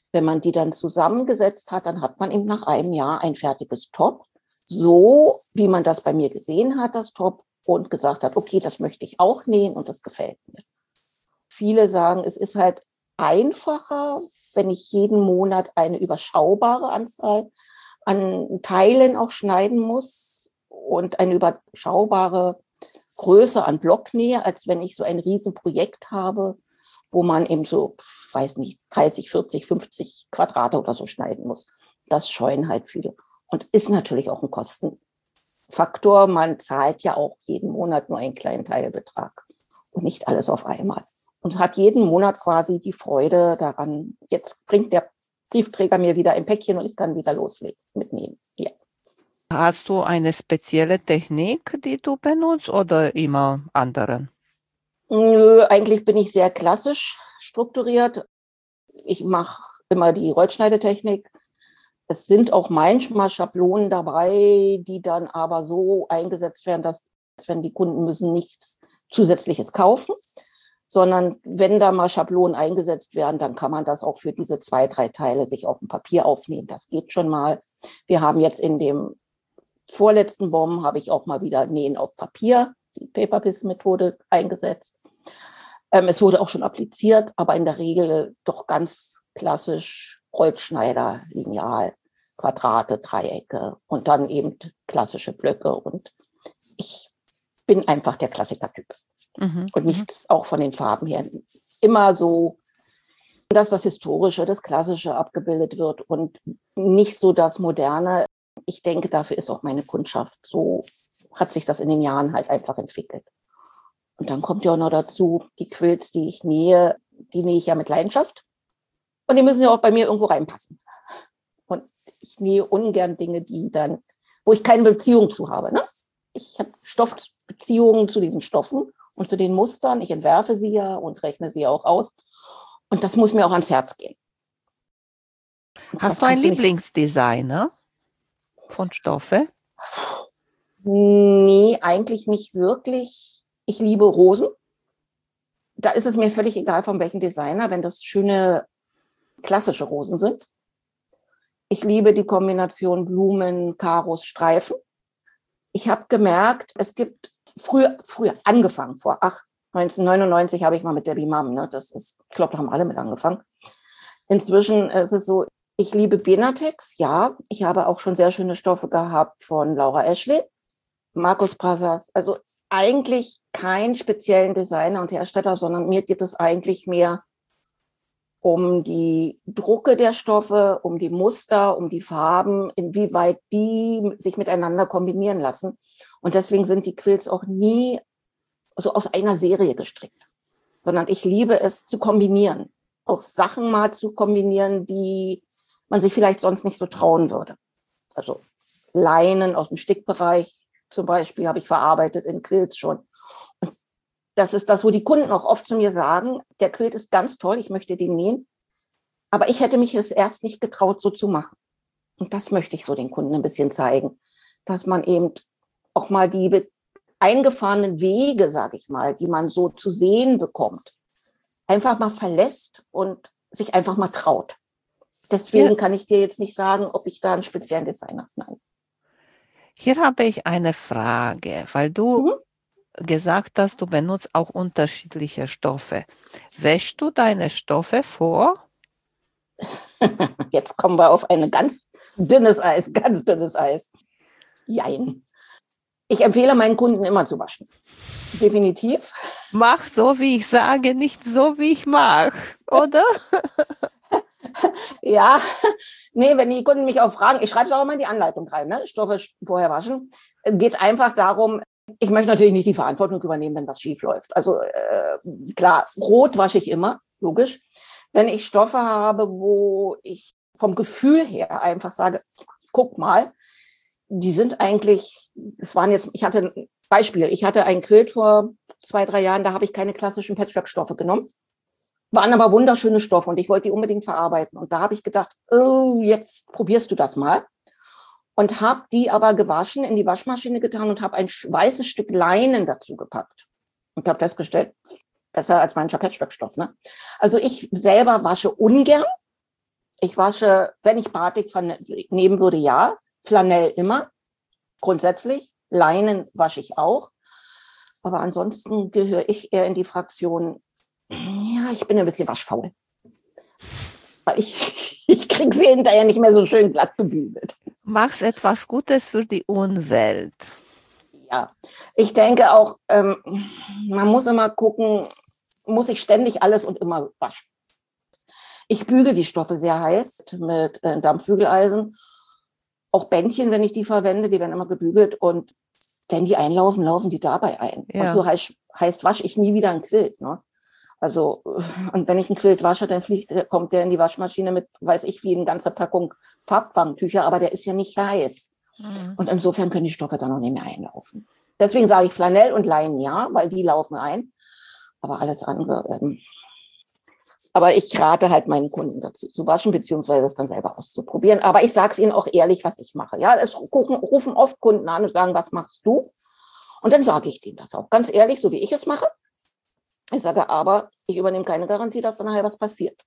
Wenn man die dann zusammengesetzt hat, dann hat man eben nach einem Jahr ein fertiges Top, so wie man das bei mir gesehen hat, das Top, und gesagt hat, okay, das möchte ich auch nähen und das gefällt mir. Viele sagen, es ist halt einfacher, wenn ich jeden Monat eine überschaubare Anzahl an Teilen auch schneiden muss und eine überschaubare Größe an Block nähe, als wenn ich so ein Riesenprojekt habe, wo man eben so, weiß nicht, dreißig, vierzig, fünfzig Quadrate oder so schneiden muss. Das scheuen halt viele. Und ist natürlich auch ein Kostenfaktor. Man zahlt ja auch jeden Monat nur einen kleinen Teilbetrag und nicht alles auf einmal. Und hat jeden Monat quasi die Freude daran, jetzt bringt der Briefträger mir wieder ein Päckchen und ich kann wieder loslegen, mitnehmen. Ja. Hast du eine spezielle Technik, die du benutzt, oder immer anderen? Nö, eigentlich bin ich sehr klassisch strukturiert. Ich mache immer die Rollschneidetechnik. Es sind auch manchmal Schablonen dabei, die dann aber so eingesetzt werden, dass wenn die Kunden müssen nichts Zusätzliches kaufen, sondern wenn da mal Schablonen eingesetzt werden, dann kann man das auch für diese zwei, drei Teile sich auf dem Papier aufnehmen. Das geht schon mal. Wir haben jetzt in dem vorletzten Bomben habe ich auch mal wieder Nähen auf Papier, die Paper-Piss-Methode eingesetzt. Ähm, es wurde auch schon appliziert, aber in der Regel doch ganz klassisch Rollschneider, Lineal, Quadrate, Dreiecke und dann eben klassische Blöcke. Und ich bin einfach der Klassiker-Typ. Mhm. Und nichts auch von den Farben her. Immer so, dass das Historische, das Klassische abgebildet wird und nicht so das Moderne. Ich denke, dafür ist auch meine Kundschaft. So hat sich das in den Jahren halt einfach entwickelt. Und dann kommt ja auch noch dazu, die Quilts, die ich nähe, die nähe ich ja mit Leidenschaft. Und die müssen ja auch bei mir irgendwo reinpassen. Und ich nähe ungern Dinge, die dann, wo ich keine Beziehung zu habe. Ne? Ich habe Stoffbeziehungen zu diesen Stoffen und zu den Mustern. Ich entwerfe sie ja und rechne sie auch aus. Und das muss mir auch ans Herz gehen. Und hast du einen Lieblingsdesigner von Stoffe? Nee, eigentlich nicht wirklich. Ich liebe Rosen. Da ist es mir völlig egal, von welchem Designer, wenn das schöne klassische Rosen sind. Ich liebe die Kombination Blumen, Karos, Streifen. Ich habe gemerkt, es gibt früher, früher angefangen, vor ach, neunzehnhundertneunundneunzig habe ich mal mit Debbie Mam, ne? Das ist, ich glaube, da haben alle mit angefangen. Inzwischen ist es so, ich liebe Benatex, ja. Ich habe auch schon sehr schöne Stoffe gehabt von Laura Ashley, Marcus Brazas. Also eigentlich keinen speziellen Designer und Hersteller, sondern mir geht es eigentlich mehr um die Drucke der Stoffe, um die Muster, um die Farben, inwieweit die sich miteinander kombinieren lassen. Und deswegen sind die Quilts auch nie so aus einer Serie gestrickt, sondern ich liebe es zu kombinieren, auch Sachen mal zu kombinieren, die man sich vielleicht sonst nicht so trauen würde. Also Leinen aus dem Stickbereich zum Beispiel habe ich verarbeitet in Quilts schon. Und das ist das, wo die Kunden auch oft zu mir sagen, der Quilt ist ganz toll, ich möchte den nähen, aber ich hätte mich das erst nicht getraut, so zu machen. Und das möchte ich so den Kunden ein bisschen zeigen, dass man eben auch mal die eingefahrenen Wege, sage ich mal, die man so zu sehen bekommt, einfach mal verlässt und sich einfach mal traut. Deswegen ja. kann ich dir jetzt nicht sagen, ob ich da einen speziellen Designer habe. Nein. Hier habe ich eine Frage, weil du mhm. gesagt hast, du benutzt auch unterschiedliche Stoffe. Wäschst du deine Stoffe vor? Jetzt kommen wir auf ein ganz dünnes Eis, ganz dünnes Eis. Jein. Ich empfehle meinen Kunden immer zu waschen. Definitiv. Mach so, wie ich sage, nicht so, wie ich mache, oder? Ja, nee, wenn die Kunden mich auch fragen, ich schreibe es auch immer in die Anleitung rein, ne? Stoffe vorher waschen. Geht einfach darum, ich möchte natürlich nicht die Verantwortung übernehmen, wenn was schief läuft. Also äh, klar, Rot wasche ich immer, logisch. Wenn ich Stoffe habe, wo ich vom Gefühl her einfach sage, guck mal, die sind eigentlich, es waren jetzt, ich hatte ein Beispiel, ich hatte ein Quilt vor zwei, drei Jahren, da habe ich keine klassischen Patchwork-Stoffe genommen, waren aber wunderschöne Stoffe und ich wollte die unbedingt verarbeiten. Und da habe ich gedacht, oh, jetzt probierst du das mal. Und habe die aber gewaschen, in die Waschmaschine getan und habe ein weißes Stück Leinen dazu gepackt. Und habe festgestellt, besser als mancher Patchwork-Stoff. Ne? Also ich selber wasche ungern. Ich wasche, wenn ich Batik nehmen würde, ja. Flanell immer, grundsätzlich. Leinen wasche ich auch. Aber ansonsten gehöre ich eher in die Fraktion, ja, ich bin ein bisschen waschfaul. Weil ich, ich kriege sie hinterher nicht mehr so schön glatt gebügelt. Machst etwas Gutes für die Umwelt. Ja, ich denke auch, ähm, man muss immer gucken, muss ich ständig alles und immer waschen. Ich bügele die Stoffe sehr heiß mit äh, Dampfbügeleisen. Auch Bändchen, wenn ich die verwende, die werden immer gebügelt. Und wenn die einlaufen, laufen die dabei ein. Ja. Und so heißt, heißt, wasche ich nie wieder ein Quilt. Ne? Also, und wenn ich einen Quilt wasche, dann fliegt, kommt der in die Waschmaschine mit, weiß ich, wie eine ganze Packung Farbfangtücher, aber der ist ja nicht heiß. Mhm. Und insofern können die Stoffe dann noch nicht mehr einlaufen. Deswegen sage ich Flanell und Leinen ja, weil die laufen ein. Aber alles andere, ähm, aber ich rate halt meinen Kunden dazu zu waschen, beziehungsweise es dann selber auszuprobieren. Aber ich sage es ihnen auch ehrlich, was ich mache. Ja, es rufen oft Kunden an und sagen, was machst du? Und dann sage ich denen das auch ganz ehrlich, so wie ich es mache. Ich sage aber, ich übernehme keine Garantie, dass dann nachher was passiert.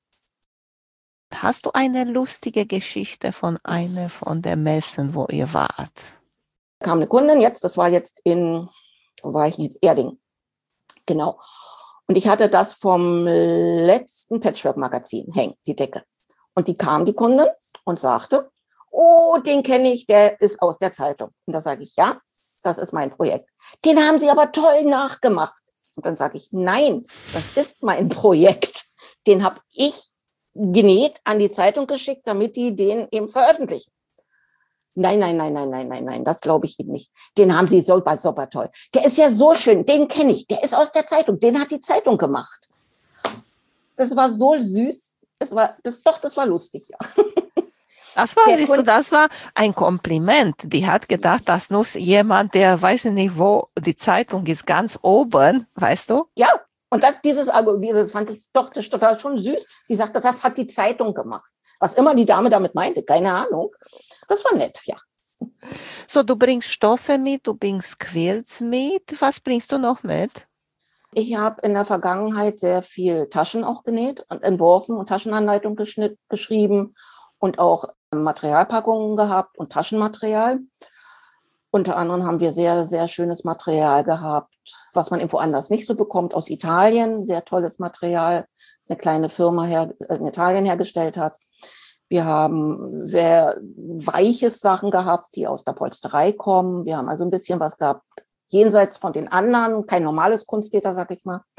Hast du eine lustige Geschichte von einer von den Messen, wo ihr wart? Da kam eine Kundin jetzt, das war jetzt in, wo war ich jetzt? Erding. Genau. Und ich hatte das vom letzten Patchwork-Magazin hängen, die Decke. Und die kam, die Kundin, und sagte, oh, den kenne ich, der ist aus der Zeitung. Und da sage ich, ja, das ist mein Projekt. Den haben Sie aber toll nachgemacht. Und dann sage ich, nein, das ist mein Projekt. Den habe ich genäht, an die Zeitung geschickt, damit die den eben veröffentlichen. Nein, nein, nein, nein, nein, nein, nein, das glaube ich Ihnen nicht. Den haben Sie super, super toll. Der ist ja so schön, den kenne ich, der ist aus der Zeitung, den hat die Zeitung gemacht. Das war so süß, das war, das, doch, das war lustig, ja. Das war, siehst du, das war ein Kompliment. Die hat gedacht, dass nur jemand, der weiß nicht wo, die Zeitung ist ganz oben, weißt du? Ja, und das, dieses Argument, das fand ich doch, das war schon süß. Die sagte, das hat die Zeitung gemacht. Was immer die Dame damit meinte, keine Ahnung. Das war nett, ja. So, du bringst Stoffe mit, du bringst Quilts mit. Was bringst du noch mit? Ich habe in der Vergangenheit sehr viel Taschen auch genäht und entworfen und Taschenanleitung geschnitt, geschrieben und auch Materialpackungen gehabt und Taschenmaterial. Unter anderem haben wir sehr, sehr schönes Material gehabt, was man irgendwo anders nicht so bekommt, aus Italien. Sehr tolles Material, das eine kleine Firma her, in Italien hergestellt hat. Wir haben sehr weiches Sachen gehabt, die aus der Polsterei kommen. Wir haben also ein bisschen was gehabt, jenseits von den anderen, kein normales Kunstleder, sag ich mal.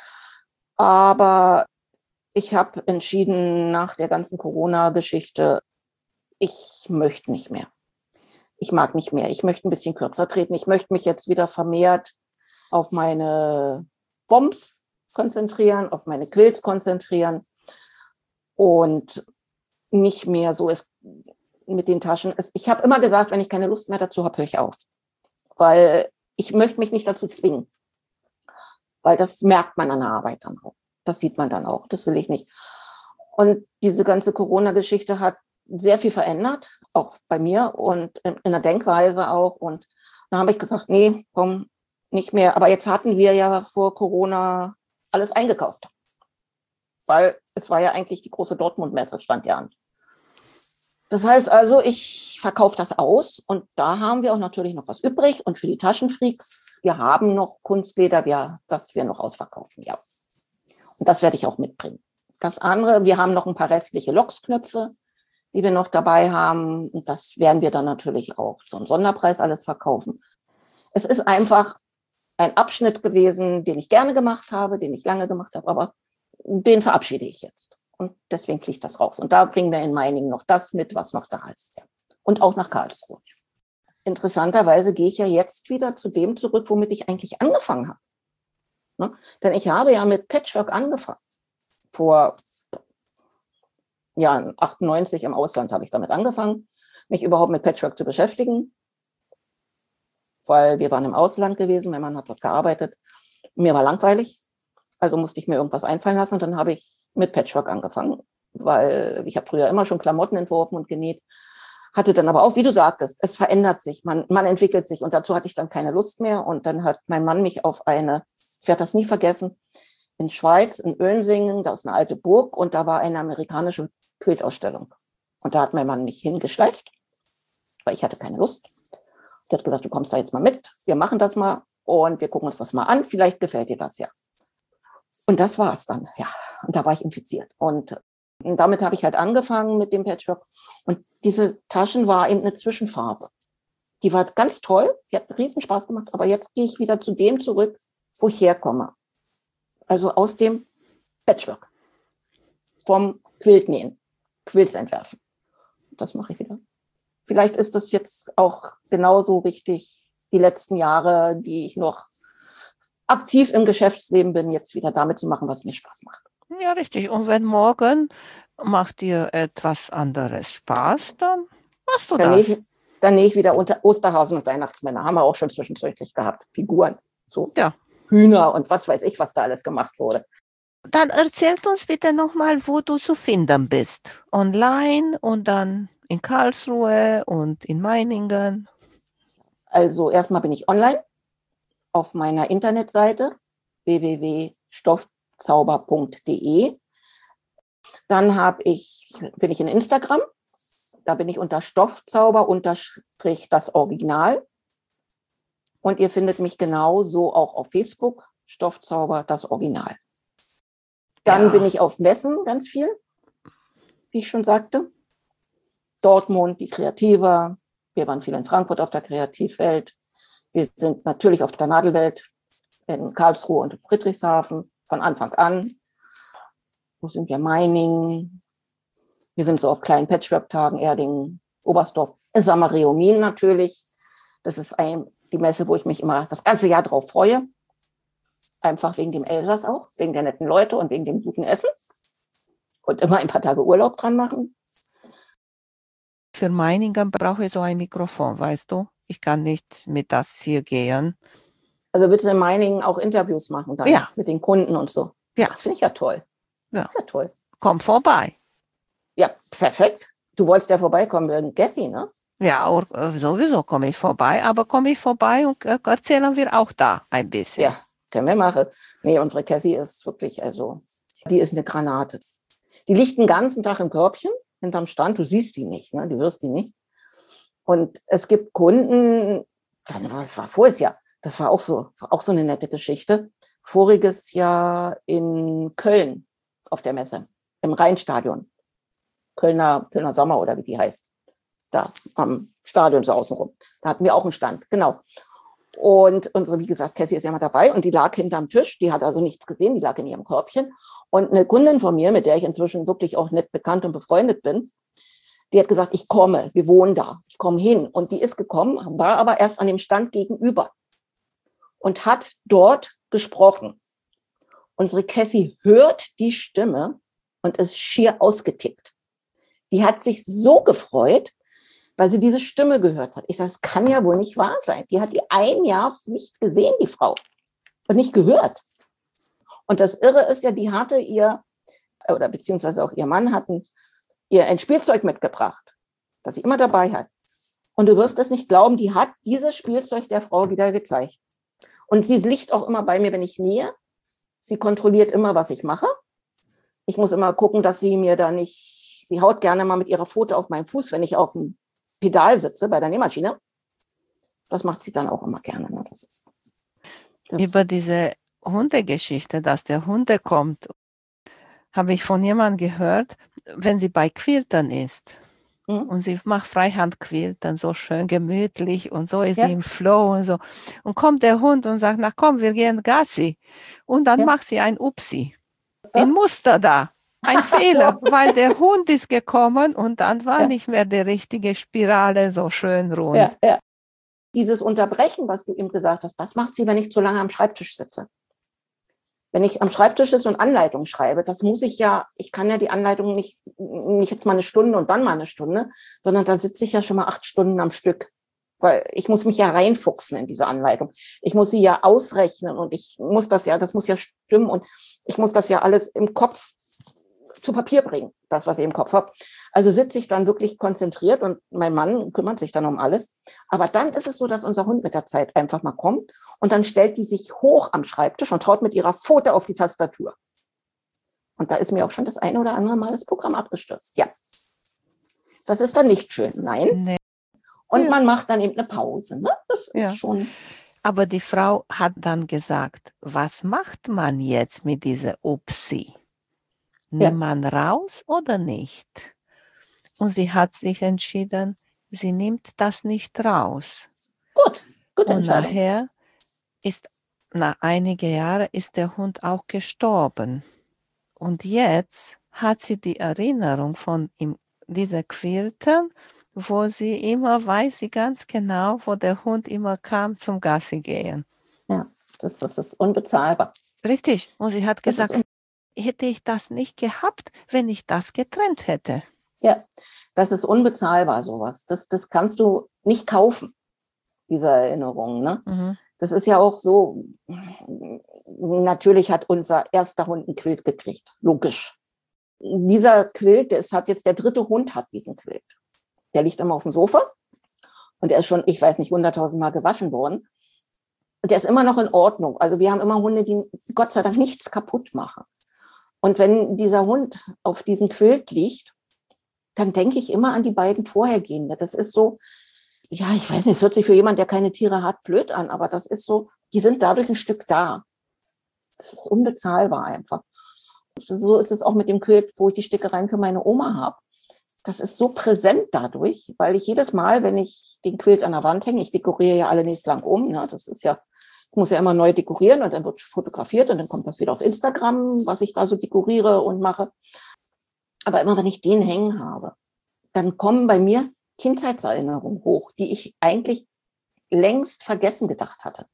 Aber ich habe entschieden, nach der ganzen Corona-Geschichte, ich möchte nicht mehr. Ich mag nicht mehr. Ich möchte ein bisschen kürzer treten. Ich möchte mich jetzt wieder vermehrt auf meine Bombs konzentrieren, auf meine Quilts konzentrieren und nicht mehr so ist mit den Taschen. Ich habe immer gesagt, wenn ich keine Lust mehr dazu habe, höre ich auf. Weil ich möchte mich nicht dazu zwingen. Weil das merkt man an der Arbeit dann auch. Das sieht man dann auch. Das will ich nicht. Und diese ganze Corona-Geschichte hat sehr viel verändert, auch bei mir und in, in der Denkweise auch. Und dann habe ich gesagt, nee, komm, nicht mehr. Aber jetzt hatten wir ja vor Corona alles eingekauft. Weil es war ja eigentlich die große Dortmund-Messe, stand ja an. Das heißt also, ich verkaufe das aus und da haben wir auch natürlich noch was übrig. Und für die Taschenfreaks, wir haben noch Kunstleder, wir, das wir noch ausverkaufen, ja. Und das werde ich auch mitbringen. Das andere, wir haben noch ein paar restliche Locksknöpfe, die wir noch dabei haben. Und das werden wir dann natürlich auch zum Sonderpreis alles verkaufen. Es ist einfach ein Abschnitt gewesen, den ich gerne gemacht habe, den ich lange gemacht habe, aber den verabschiede ich jetzt. Und deswegen fliegt das raus. Und da bringen wir in Meiningen noch das mit, was noch da ist. Und auch nach Karlsruhe. Interessanterweise gehe ich ja jetzt wieder zu dem zurück, womit ich eigentlich angefangen habe. Ne? Denn ich habe ja mit Patchwork angefangen. Vor ja, achtundneunzig im Ausland habe ich damit angefangen, mich überhaupt mit Patchwork zu beschäftigen. Weil wir waren im Ausland gewesen, mein Mann hat dort gearbeitet. Mir war langweilig. Also musste ich mir irgendwas einfallen lassen und dann habe ich mit Patchwork angefangen, weil ich habe früher immer schon Klamotten entworfen und genäht, hatte dann aber auch, wie du sagtest, es verändert sich, man, man entwickelt sich und dazu hatte ich dann keine Lust mehr und dann hat mein Mann mich auf eine, ich werde das nie vergessen, in Schweiz, in Oelsingen, da ist eine alte Burg und da war eine amerikanische Quiltausstellung. Und da hat mein Mann mich hingeschleift, weil ich hatte keine Lust. Der hat gesagt, du kommst da jetzt mal mit, wir machen das mal und wir gucken uns das mal an, vielleicht gefällt dir das ja. Und das war es dann, ja. Und da war ich infiziert. Und damit habe ich halt angefangen mit dem Patchwork. Und diese Taschen war eben eine Zwischenphase. Die war ganz toll, die hat riesen Spaß gemacht, aber jetzt gehe ich wieder zu dem zurück, wo ich herkomme. Also aus dem Patchwork. Vom Quiltnähen, Quilts entwerfen. Das mache ich wieder. Vielleicht ist das jetzt auch genauso wichtig, die letzten Jahre, die ich noch aktiv im Geschäftsleben bin, jetzt wieder damit zu machen, was mir Spaß macht. Ja, richtig. Und wenn morgen macht dir etwas anderes Spaß, dann machst du Dann das. nähe ich, dann nähe ich wieder unter Osterhasen und Weihnachtsmänner. Haben wir auch schon zwischenzeitlich gehabt. Figuren, so Ja. Hühner und was weiß ich, was da alles gemacht wurde. Dann erzählt uns bitte nochmal, wo du zu finden bist. Online und dann in Karlsruhe und in Meiningen. Also erstmal bin ich online auf meiner Internetseite w w w punkt stoffzauber punkt d e. Dann habe ich, bin ich in Instagram. Da bin ich unter Stoffzauber unterstrich das Original. Und ihr findet mich genauso auch auf Facebook, Stoffzauber das Original. Dann Ja. bin ich auf Messen ganz viel, wie ich schon sagte. Dortmund, die Kreativa. Wir waren viel in Frankfurt auf der Kreativwelt. Wir sind natürlich auf der Nadelwelt in Karlsruhe und in Friedrichshafen von Anfang an. Wo sind wir? Meiningen. Wir sind so auf kleinen Patchwork-Tagen, Erding, Oberstdorf, Samareo-Min natürlich. Das ist ein, die Messe, wo ich mich immer das ganze Jahr drauf freue. Einfach wegen dem Elsass auch, wegen der netten Leute und wegen dem guten Essen. Und immer ein paar Tage Urlaub dran machen. Für Meiningen brauche ich so ein Mikrofon, weißt du? Ich kann nicht mit das hier gehen. Also bitte in Meiningen auch Interviews machen dann Ja. mit den Kunden und so. Ja. Das finde ich ja toll. Ja. Das ist ja toll. Komm vorbei. Ja, perfekt. Du wolltest ja vorbeikommen wegen Gessi, ne? Ja, or, sowieso komme ich vorbei, aber komme ich vorbei und äh, erzählen wir auch da ein bisschen. Ja, können wir machen. Nee, unsere Cassie ist wirklich, also, die ist eine Granate. Die liegt den ganzen Tag im Körbchen hinterm Stand. Du siehst die nicht, ne? Du wirst die nicht. Und es gibt Kunden, das war voriges Jahr, das war auch so, auch so eine nette Geschichte. Voriges Jahr in Köln auf der Messe, im Rheinstadion. Kölner, Kölner Sommer oder wie die heißt. Da am Stadion so außenrum. Da hatten wir auch einen Stand, genau. Und unsere, wie gesagt, Cassie ist ja mal dabei und die lag hinterm Tisch. Die hat also nichts gesehen, die lag in ihrem Körbchen. Und eine Kundin von mir, mit der ich inzwischen wirklich auch nett bekannt und befreundet bin, die hat gesagt, ich komme, wir wohnen da, ich komme hin. Und die ist gekommen, war aber erst an dem Stand gegenüber und hat dort gesprochen. Unsere Cassie hört die Stimme und ist schier ausgetickt. Die hat sich so gefreut, weil sie diese Stimme gehört hat. Ich sage, das kann ja wohl nicht wahr sein. Die hat die ein Jahr nicht gesehen, die Frau, und nicht gehört. Und das Irre ist ja, die hatte ihr, oder beziehungsweise auch ihr Mann hatten ihr ein Spielzeug mitgebracht, das sie immer dabei hat. Und du wirst es nicht glauben, die hat dieses Spielzeug der Frau wieder gezeigt. Und sie liegt auch immer bei mir, wenn ich nähe. Sie kontrolliert immer, was ich mache. Ich muss immer gucken, dass sie mir da nicht, sie haut gerne mal mit ihrer Pfote auf meinen Fuß, wenn ich auf dem Pedal sitze bei der Nähmaschine. Das macht sie dann auch immer gerne. Ne? Das ist, das Über diese Hundegeschichte, dass der Hunde kommt, habe ich von jemandem gehört, wenn sie bei Quiltern ist mhm. und sie macht Freihandquiltern, so schön gemütlich und so ist ja. sie im Flow und so. Und kommt der Hund und sagt, na komm, wir gehen Gassi. Und dann ja. macht sie ein Upsi. Ein Muster da. Ein Fehler, so. Weil der Hund ist gekommen und dann war ja. nicht mehr die richtige Spirale so schön rund. Ja, ja. Dieses Unterbrechen, was du eben gesagt hast, das macht sie, wenn ich zu lange am Schreibtisch sitze. Wenn ich am Schreibtisch sitze und Anleitungen schreibe, das muss ich ja, ich kann ja die Anleitung nicht, nicht jetzt mal eine Stunde und dann mal eine Stunde, sondern da sitze ich ja schon mal acht Stunden am Stück. Weil ich muss mich ja reinfuchsen in diese Anleitung. Ich muss sie ja ausrechnen und ich muss das ja, das muss ja stimmen und ich muss das ja alles im Kopf zu Papier bringen, das, was ich im Kopf habe. Also sitze ich dann wirklich konzentriert und mein Mann kümmert sich dann um alles. Aber dann ist es so, dass unser Hund mit der Zeit einfach mal kommt und dann stellt die sich hoch am Schreibtisch und haut mit ihrer Pfote auf die Tastatur. Und da ist mir auch schon das eine oder andere Mal das Programm abgestürzt. Ja, das ist dann nicht schön, nein. Nee. Und Ja. man macht dann eben eine Pause. Ne? Das ist Ja. schon... Aber die Frau hat dann gesagt, was macht man jetzt mit dieser Upsi? Nimmt Ja. man raus oder nicht? Und sie hat sich entschieden, sie nimmt das nicht raus. Gut, gute Und Entscheidung. nachher ist, nach einigen Jahren ist der Hund auch gestorben. Und jetzt hat sie die Erinnerung von ihm, dieser Quilten, wo sie immer weiß, sie ganz genau, wo der Hund immer kam zum Gassi gehen. Ja, das, das ist unbezahlbar. Richtig. Und sie hat Das ist gesagt, un- hätte ich das nicht gehabt, wenn ich das getrennt hätte. Ja, das ist unbezahlbar, sowas. Das, das kannst du nicht kaufen, diese Erinnerungen. Ne? Mhm. Das ist ja auch so, natürlich hat unser erster Hund einen Quilt gekriegt, logisch. Dieser Quilt, das hat jetzt der dritte Hund hat diesen Quilt. Der liegt immer auf dem Sofa und der ist schon, ich weiß nicht, hunderttausend Mal gewaschen worden. Und der ist immer noch in Ordnung. Also wir haben immer Hunde, die Gott sei Dank nichts kaputt machen. Und wenn dieser Hund auf diesem Quilt liegt, dann denke ich immer an die beiden Vorhergehenden. Das ist so, ja, ich weiß nicht, es hört sich für jemanden, der keine Tiere hat, blöd an, aber das ist so, die sind dadurch ein Stück da. Das ist unbezahlbar einfach. So ist es auch mit dem Quilt, wo ich die Stickereien für meine Oma habe. Das ist so präsent dadurch, weil ich jedes Mal, wenn ich den Quilt an der Wand hänge, ich dekoriere ja alle nächst lang um, ne? Das ist ja, ich muss ja immer neu dekorieren und dann wird fotografiert und dann kommt das wieder auf Instagram, was ich da so dekoriere und mache. Aber immer wenn ich den hängen habe, dann kommen bei mir Kindheitserinnerungen hoch, die ich eigentlich längst vergessen gedacht hatte.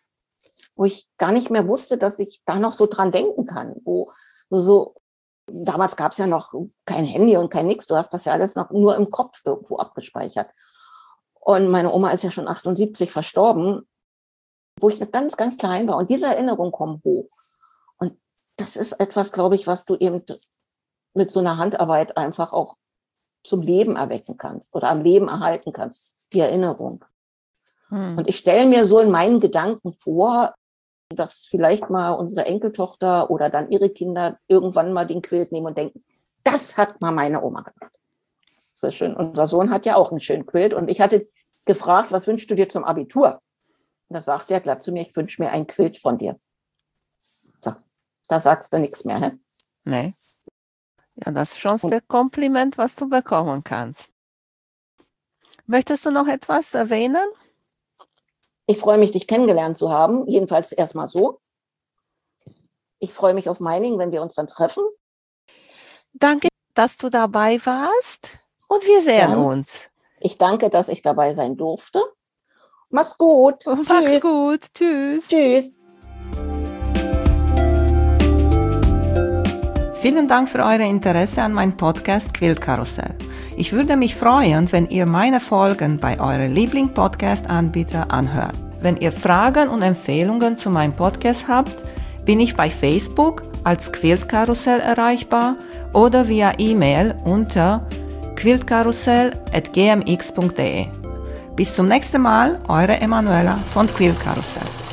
Wo ich gar nicht mehr wusste, dass ich da noch so dran denken kann. Wo so, so damals gab es ja noch kein Handy und kein Nix. Du hast das ja alles noch nur im Kopf irgendwo abgespeichert. Und meine Oma ist ja schon achtundsiebzig verstorben, wo ich ganz, ganz klein war. Und diese Erinnerungen kommen hoch. Und das ist etwas, glaube ich, was du eben mit so einer Handarbeit einfach auch zum Leben erwecken kannst oder am Leben erhalten kannst. Die Erinnerung. Hm. Und ich stelle mir so in meinen Gedanken vor, dass vielleicht mal unsere Enkeltochter oder dann ihre Kinder irgendwann mal den Quilt nehmen und denken, das hat mal meine Oma gemacht. Das ist schön. Unser Sohn hat ja auch einen schönen Quilt. Und ich hatte gefragt, was wünschst du dir zum Abitur? Und da sagt er glatt zu mir, ich wünsche mir ein Quilt von dir. So, da sagst du nichts mehr. Hä? Nee. Ja, das ist schon das Kompliment, was du bekommen kannst. Möchtest du noch etwas erwähnen? Ich freue mich, dich kennengelernt zu haben. Jedenfalls erstmal so. Ich freue mich auf Meiningen, wenn wir uns dann treffen. Danke, dass du dabei warst und wir sehen Gern. uns. Ich danke, dass ich dabei sein durfte. Mach's gut. Mach's Tschüss. gut. Tschüss. Tschüss. Vielen Dank für euer Interesse an meinem Podcast Quiltkarussell. Ich würde mich freuen, wenn ihr meine Folgen bei eurem Liebling-Podcast-Anbieter anhört. Wenn ihr Fragen und Empfehlungen zu meinem Podcast habt, bin ich bei Facebook als Quiltkarussell erreichbar oder via E-Mail unter quiltkarussell at g m x punkt d e. Bis zum nächsten Mal, eure Emanuela von Quiltkarussell.